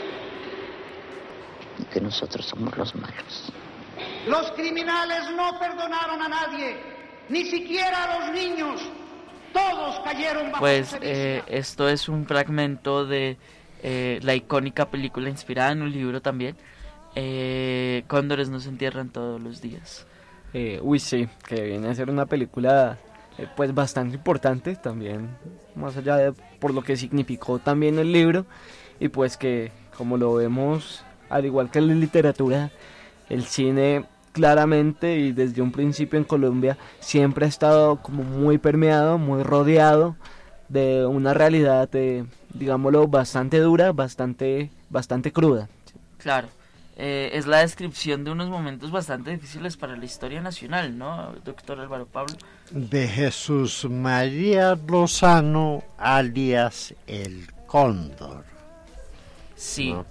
P: y que nosotros somos los malos.
O: Los criminales no perdonaron a nadie, ni siquiera a los niños. Todos cayeron bajo
D: Pues
O: su sevicia.
D: esto es un fragmento de la icónica película inspirada en un libro también, Cóndores no se entierran todos los días.
F: Sí, que viene a ser una película pues bastante importante también, más allá de por lo que significó también el libro, y pues que, como lo vemos, al igual que la literatura, el cine claramente y desde un principio en Colombia siempre ha estado como muy permeado, muy rodeado de una realidad, digámoslo, bastante dura, bastante cruda.
D: Claro. Es la descripción de unos momentos bastante difíciles para la historia nacional, ¿no, doctor Álvaro Pablo?
E: De Jesús María Lozano, alias El Cóndor.
D: Sí,
E: ¿no?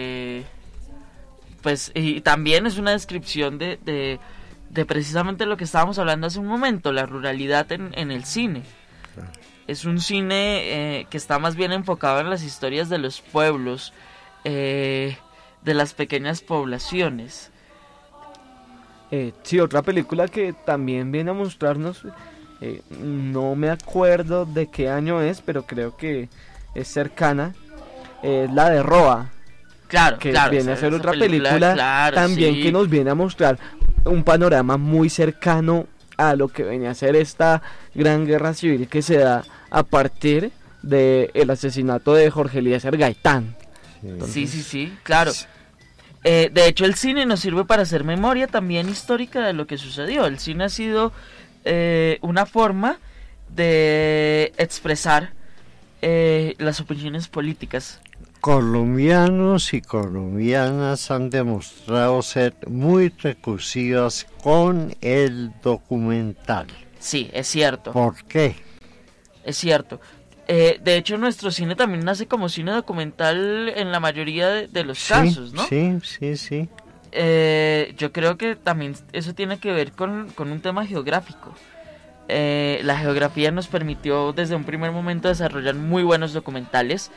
D: Pues y también es una descripción de precisamente lo que estábamos hablando hace un momento, la ruralidad en el cine. Es un cine que está más bien enfocado en las historias de los pueblos, de las pequeñas poblaciones.
F: Sí, otra película que también viene a mostrarnos, no me acuerdo de qué año es, pero creo que es cercana, es la de Roa.
D: Claro,
F: que
D: claro,
F: viene a ser otra película
D: claro,
F: también,
D: sí,
F: que nos viene a mostrar un panorama muy cercano a lo que venía a ser esta gran guerra civil que se da a partir del asesinato de Jorge Eliezer Gaitán.
D: Entonces, sí, claro. De hecho, el cine nos sirve para hacer memoria también histórica de lo que sucedió. El cine ha sido una forma de expresar las opiniones políticas.
E: Colombianos y colombianas han demostrado ser muy recursivas con el documental.
D: Sí, es cierto.
E: ¿Por qué?
D: Es cierto. De hecho, nuestro cine también nace como cine documental en la mayoría de los casos, ¿no?
E: Sí.
D: Yo creo que también eso tiene que ver con un tema geográfico. La geografía nos permitió desde un primer momento desarrollar muy buenos documentales.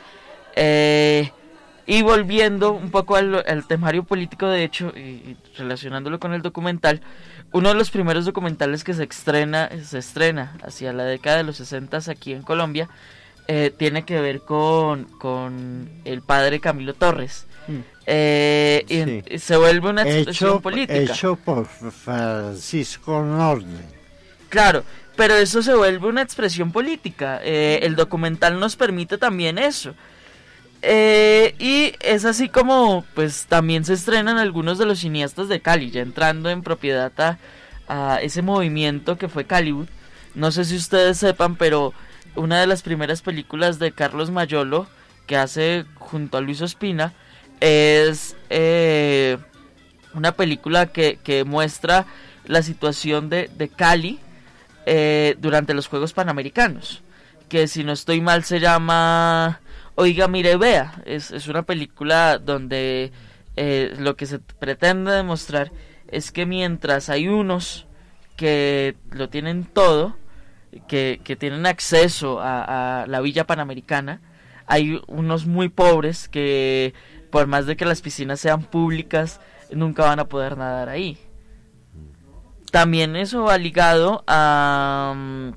D: Y volviendo un poco al temario político, de hecho, y relacionándolo con el documental, uno de los primeros documentales que se estrena hacia la década de los 60 aquí en Colombia, tiene que ver con el padre Camilo Torres. Y se vuelve una expresión política.
E: Hecho por Francisco Norne.
D: Claro, pero eso se vuelve una expresión política. El documental nos permite también eso. Y es así como pues también se estrenan algunos de los cineastas de Cali, ya entrando en propiedad a ese movimiento que fue Caliwood. No sé si ustedes sepan, pero una de las primeras películas de Carlos Mayolo que hace junto a Luis Ospina es una película que muestra la situación de Cali durante los Juegos Panamericanos, que si no estoy mal se llama Oiga, mire, vea, es una película donde lo que se pretende demostrar es que mientras hay unos que lo tienen todo, que tienen acceso a la Villa Panamericana, hay unos muy pobres que por más de que las piscinas sean públicas, nunca van a poder nadar ahí. También eso va ligado a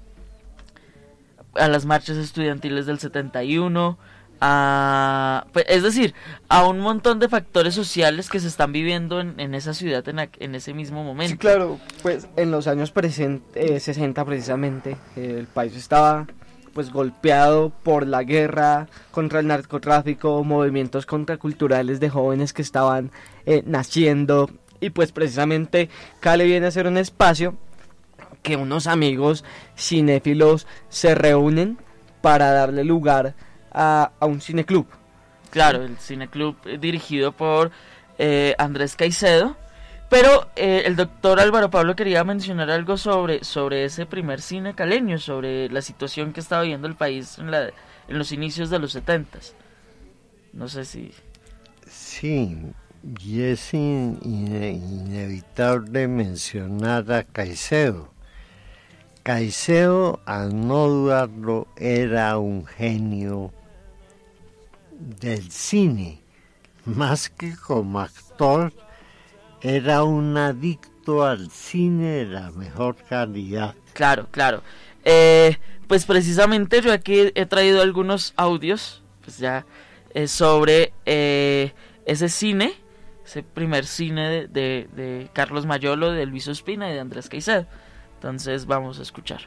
D: las marchas estudiantiles del 71, es decir, a un montón de factores sociales que se están viviendo en esa ciudad en ese mismo momento.
F: Sí, claro, pues en los años 60 precisamente, el país estaba pues golpeado por la guerra contra el narcotráfico, movimientos contraculturales de jóvenes que estaban naciendo, y pues precisamente Cali viene a ser un espacio que unos amigos cinéfilos se reúnen para darle lugar a un cineclub.
D: Claro, el cineclub dirigido por Andrés Caicedo. Pero el doctor Álvaro Pablo quería mencionar algo sobre ese primer cine caleño, sobre la situación que estaba viviendo el país en los inicios de los 70s. No sé si...
E: Sí, y es inevitable mencionar a Caicedo. Caicedo, al no dudarlo, era un genio del cine, más que como actor, era un adicto al cine de la mejor calidad.
D: Claro. Pues precisamente yo aquí he traído algunos audios, pues ya, sobre ese cine, ese primer cine de Carlos Mayolo, de Luis Ospina y de Andrés Caicedo. Entonces vamos a escuchar.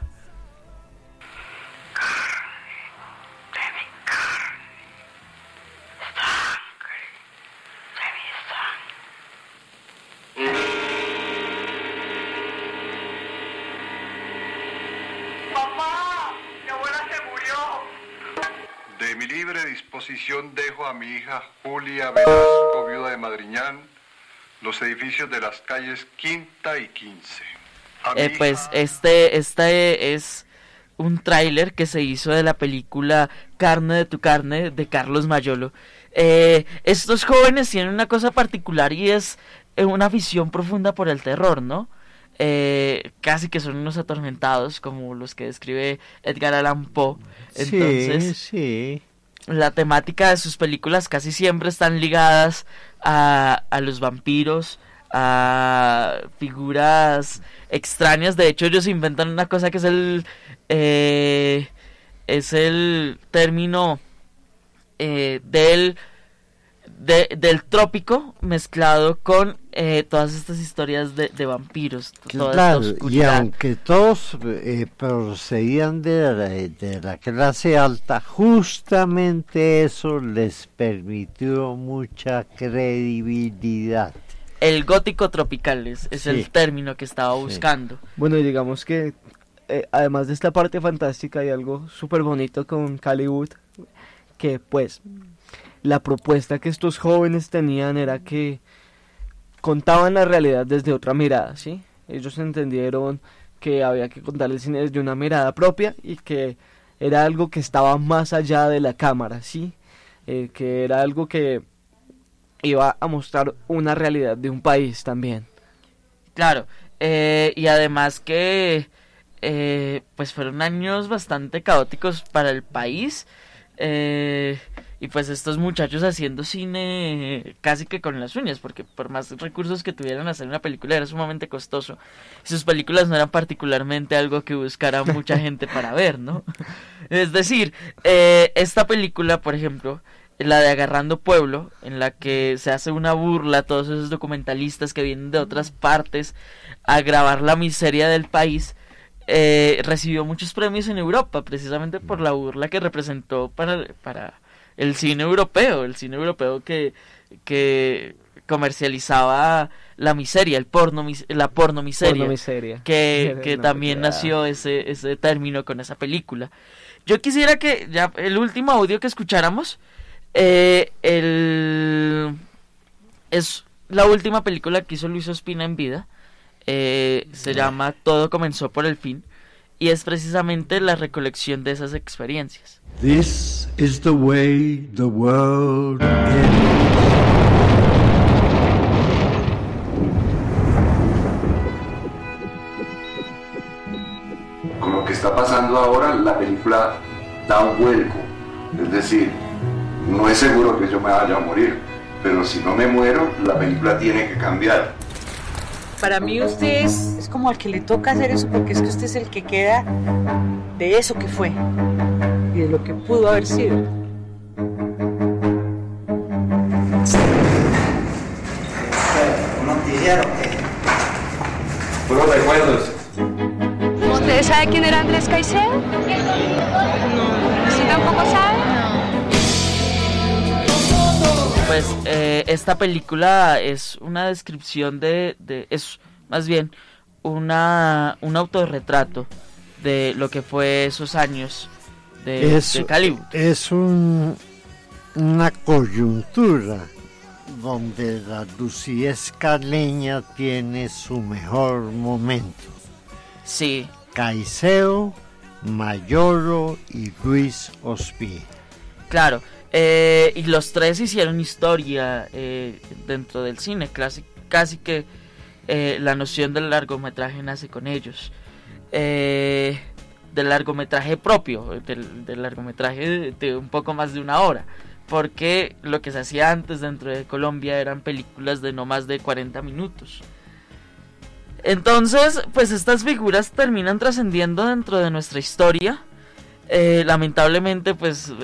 Q: De mi libre disposición dejo a mi hija Julia Velasco, viuda de Madriñán, los edificios de las calles Quinta y 15.
D: Pues este es un tráiler que se hizo de la película Carne de tu carne de Carlos Mayolo. Estos jóvenes tienen una cosa particular y es una visión profunda por el terror, ¿no? Casi que son unos atormentados como los que describe Edgar Allan Poe. Entonces,
E: sí.
D: La temática de sus películas casi siempre están ligadas a los vampiros, a figuras extrañas. De hecho, ellos inventan una cosa que es el término del trópico mezclado con todas estas historias de vampiros.
E: Claro, y aunque todos procedían de la clase alta, justamente eso les permitió mucha credibilidad.
D: El gótico tropical es sí. El término que estaba buscando.
F: Bueno, y digamos que además de esta parte fantástica hay algo súper bonito con Caliwood, que pues la propuesta que estos jóvenes tenían era que contaban la realidad desde otra mirada, ¿sí? Ellos entendieron que había que contar el cine desde una mirada propia y que era algo que estaba más allá de la cámara, ¿sí? Que era algo que iba a mostrar una realidad de un país también.
D: Claro, y además que pues fueron años bastante caóticos para el país, y pues estos muchachos haciendo cine casi que con las uñas, porque por más recursos que tuvieran, hacer una película era sumamente costoso. Sus películas no eran particularmente algo que buscara mucha gente para ver, ¿no? Es decir, esta película, por ejemplo, la de Agarrando Pueblo, en la que se hace una burla a todos esos documentalistas que vienen de otras partes a grabar la miseria del país, recibió muchos premios en Europa, precisamente por la burla que representó para el cine europeo que comercializaba la miseria, la porno miseria, que también nació ese término con esa película. Yo quisiera que ya el último audio que escucháramos es la última película que hizo Luis Ospina en vida. Se llama Todo comenzó por el fin, y es precisamente la recolección de esas experiencias.
E: This is the way the world ends.
R: Con lo que está pasando ahora, la película da un vuelco. Es decir, no es seguro que yo me vaya a morir, pero si no me muero, la película tiene que cambiar.
S: Para mí usted es como al que le toca hacer eso, porque es que usted es el que queda de eso que fue y de lo que pudo haber sido.
T: ¿Un noticiero qué?
R: Puros recuerdos.
U: ¿Usted sabe quién era Andrés Caicedo? No. ¿Usted tampoco sabe?
D: Pues esta película es una descripción es más bien un autorretrato de lo que fue esos años de Caliwood.
E: Es una coyuntura donde la luciesca leña tiene su mejor momento.
D: Sí.
E: Caicedo, Mayoro y Luis Ospí.
D: Claro. Y los tres hicieron historia dentro del cine, casi que la noción del largometraje nace con ellos, del largometraje propio, del largometraje de un poco más de una hora, porque lo que se hacía antes dentro de Colombia eran películas de no más de 40 minutos. Entonces, pues estas figuras terminan trascendiendo dentro de nuestra historia, lamentablemente pues...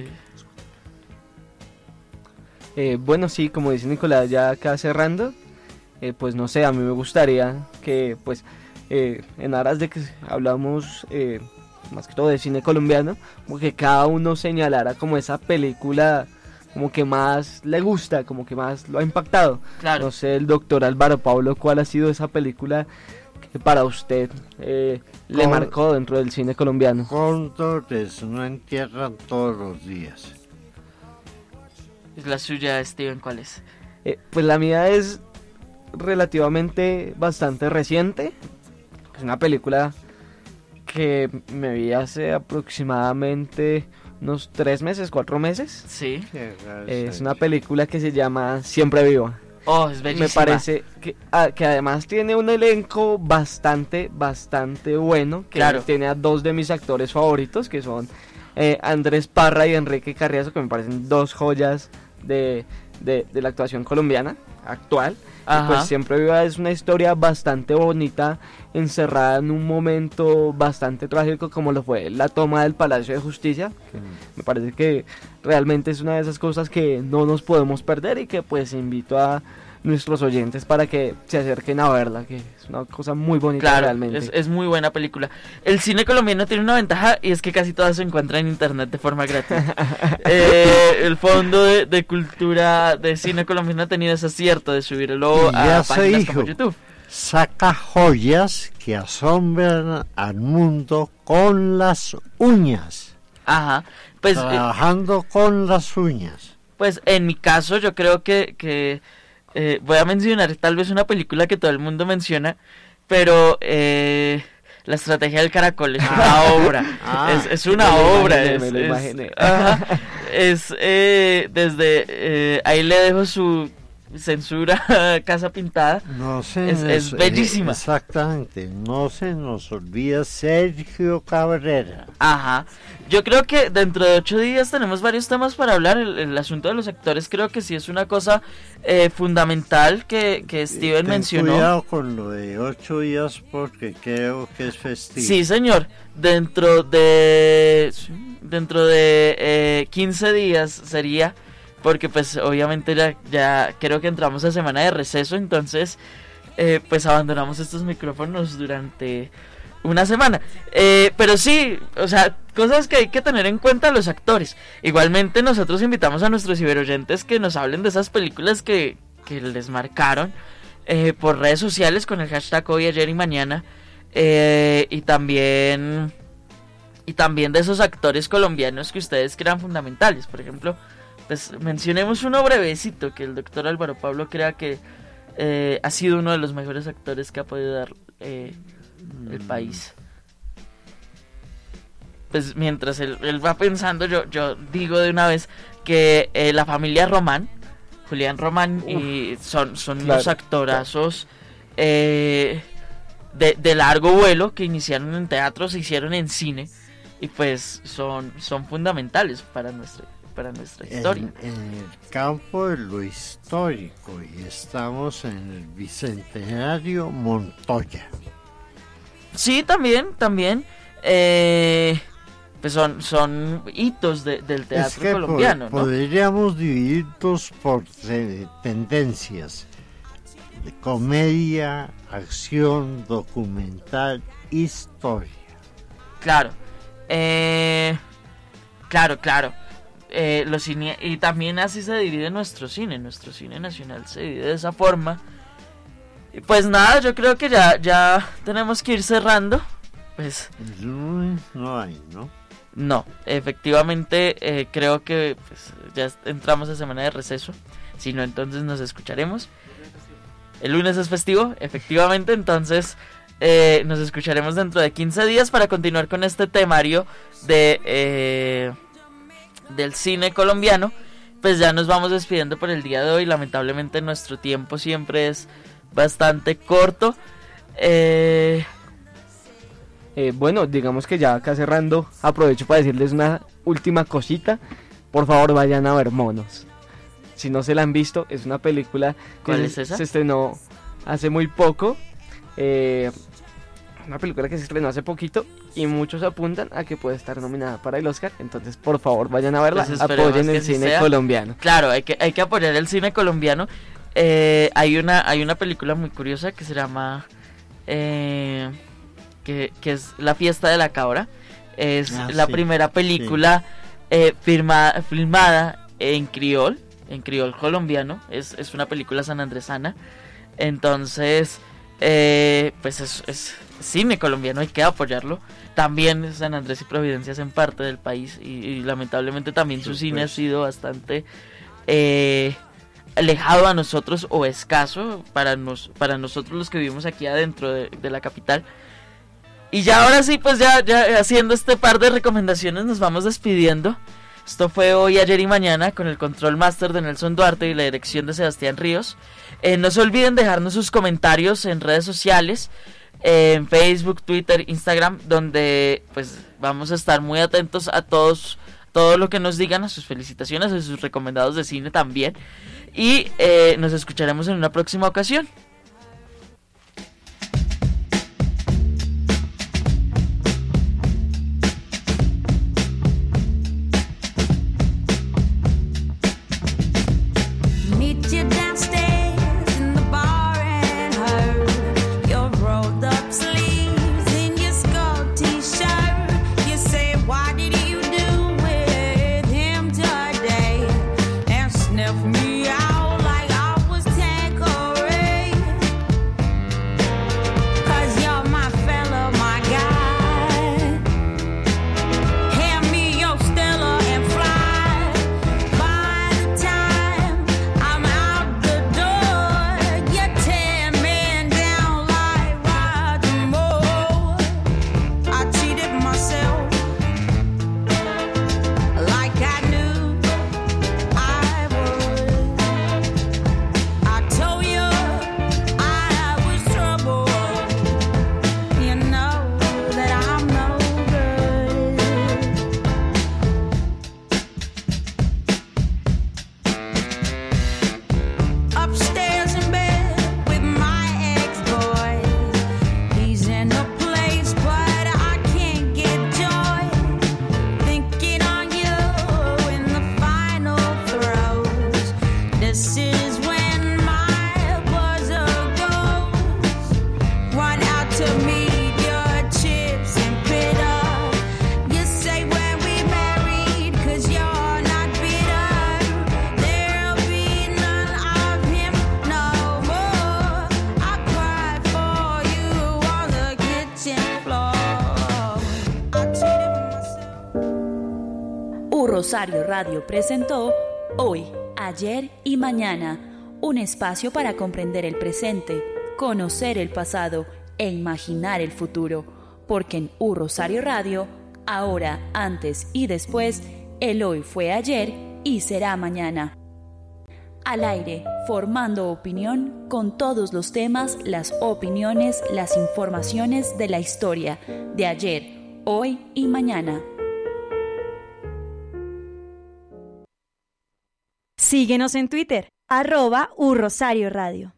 F: Bueno, sí, como dice Nicolás, ya acá cerrando, pues no sé, a mí me gustaría que, pues, en aras de que hablamos más que todo de cine colombiano, como que cada uno señalara como esa película como que más le gusta, como que más lo ha impactado.
D: Claro.
F: No sé, el doctor Álvaro Pablo, ¿cuál ha sido esa película que para usted le marcó dentro del cine colombiano?
E: Cóndores no entierran todos los días.
D: ¿Es la suya, Steven? ¿Cuál es?
F: Pues la mía es relativamente bastante reciente. Es una película que me vi hace aproximadamente unos 3 meses, 4 meses.
D: Sí.
F: Es una película que se llama Siempre Viva.
D: Oh, es bellísima.
F: Me parece que además tiene un elenco bastante bueno. Que
D: claro.
F: Tiene a 2 de mis actores favoritos, que son Andrés Parra y Enrique Carriazo, que me parecen 2 joyas de la actuación colombiana actual. Y pues Siempre Viva es una historia bastante bonita, encerrada en un momento bastante trágico como lo fue la toma del Palacio de Justicia. Me parece que realmente es una de esas cosas que no nos podemos perder y que pues invito a nuestros oyentes para que se acerquen a verla, que es una cosa muy bonita.
D: Claro,
F: realmente.
D: Es muy buena película. El cine colombiano tiene una ventaja y es que casi todas se encuentran en internet de forma gratuita. El Fondo de Cultura de Cine Colombiano ha tenido ese acierto de subirlo a páginas como YouTube.
E: Saca joyas que asombran al mundo con las uñas.
D: Ajá. Pues,
E: trabajando con las uñas.
D: Pues en mi caso yo creo que voy a mencionar tal vez una película que todo el mundo menciona, pero La Estrategia del Caracol es una obra. Es una obra.
F: Me lo imaginé.
D: Desde ahí le dejo su censura Casa Pintada.
E: No sé,
D: es bellísima.
E: Exactamente. No se nos olvida Sergio Cabrera.
D: Ajá. Yo creo que dentro de 8 días tenemos varios temas para hablar. El asunto de los actores creo que sí es una cosa fundamental que Steven mencionó.
E: Cuidado con lo de 8 días porque creo que es festivo.
D: Sí, señor. Dentro de 15 días sería, porque pues obviamente ya creo que entramos a semana de receso, entonces pues abandonamos estos micrófonos durante una semana, pero sí, o sea, cosas que hay que tener en cuenta los actores. Igualmente nosotros invitamos a nuestros ciberoyentes que nos hablen de esas películas que les marcaron por redes sociales con el hashtag hoy, ayer y mañana, y también de esos actores colombianos que ustedes crean fundamentales. Por ejemplo, pues mencionemos uno brevecito, que el doctor Álvaro Pablo crea que ha sido uno de los mejores actores que ha podido dar el país. pues mientras él va pensando, yo digo de una vez que la familia Román, Julián Román, y son claro, los actorazos de largo vuelo que iniciaron en teatro, se hicieron en cine, y pues son fundamentales para nuestra historia.
E: En el campo de lo histórico, y estamos en el Bicentenario Montoya.
D: Sí, también. Pues son hitos del teatro colombiano, ¿no?
E: Podríamos dividirlos por tendencias: de comedia, acción, documental, historia.
D: Claro. Claro. Y también así se divide nuestro cine nacional se divide de esa forma. Y pues nada, yo creo que ya tenemos que ir cerrando. Pues
E: el lunes no hay, ¿no?
D: No, efectivamente creo que pues, ya entramos a semana de receso. Si no, entonces nos escucharemos. El lunes es festivo, efectivamente, entonces nos escucharemos dentro de 15 días para continuar con este temario del cine colombiano. Pues ya nos vamos despidiendo por el día de hoy. Lamentablemente nuestro tiempo siempre es bastante corto.
F: Bueno, digamos que ya acá cerrando, aprovecho para decirles una última cosita. Por favor, vayan a ver Monos. Si no se la han visto, es una película que
D: ¿Cuál es esa?
F: Se estrenó hace muy poco. Una película que se estrenó hace poquito y muchos apuntan a que puede estar nominada para el Oscar. Entonces, por favor, vayan a verla. Pues apoyen el cine colombiano.
D: Claro, hay que apoyar el cine colombiano. Hay una película muy curiosa que se llama que es La Fiesta de la Cabra. Es la primera película filmada en criol colombiano. Es una película sanandresana. Entonces pues es cine colombiano, hay que apoyarlo. También San Andrés y Providencia hacen parte del país y lamentablemente también su cine ha sido bastante alejado a nosotros o escaso para nosotros los que vivimos aquí adentro de la capital. Y ya ahora sí, pues ya haciendo este par de recomendaciones nos vamos despidiendo. Esto fue Hoy, Ayer y Mañana, con el control master de Nelson Duarte y la dirección de Sebastián Ríos. No se olviden dejarnos sus comentarios en redes sociales, en Facebook, Twitter, Instagram, donde pues vamos a estar muy atentos a todo lo que nos digan, a sus felicitaciones, a sus recomendados de cine también. Y nos escucharemos en una próxima ocasión.
C: Rosario Radio presentó Hoy, Ayer y Mañana, un espacio para comprender el presente, conocer el pasado e imaginar el futuro, porque en Rosario Radio ahora, antes y después, el hoy fue ayer y será mañana. Al aire, formando opinión con todos los temas, las opiniones, las informaciones de la historia de ayer, hoy y mañana.
A: Síguenos en Twitter, @urrosarioradio.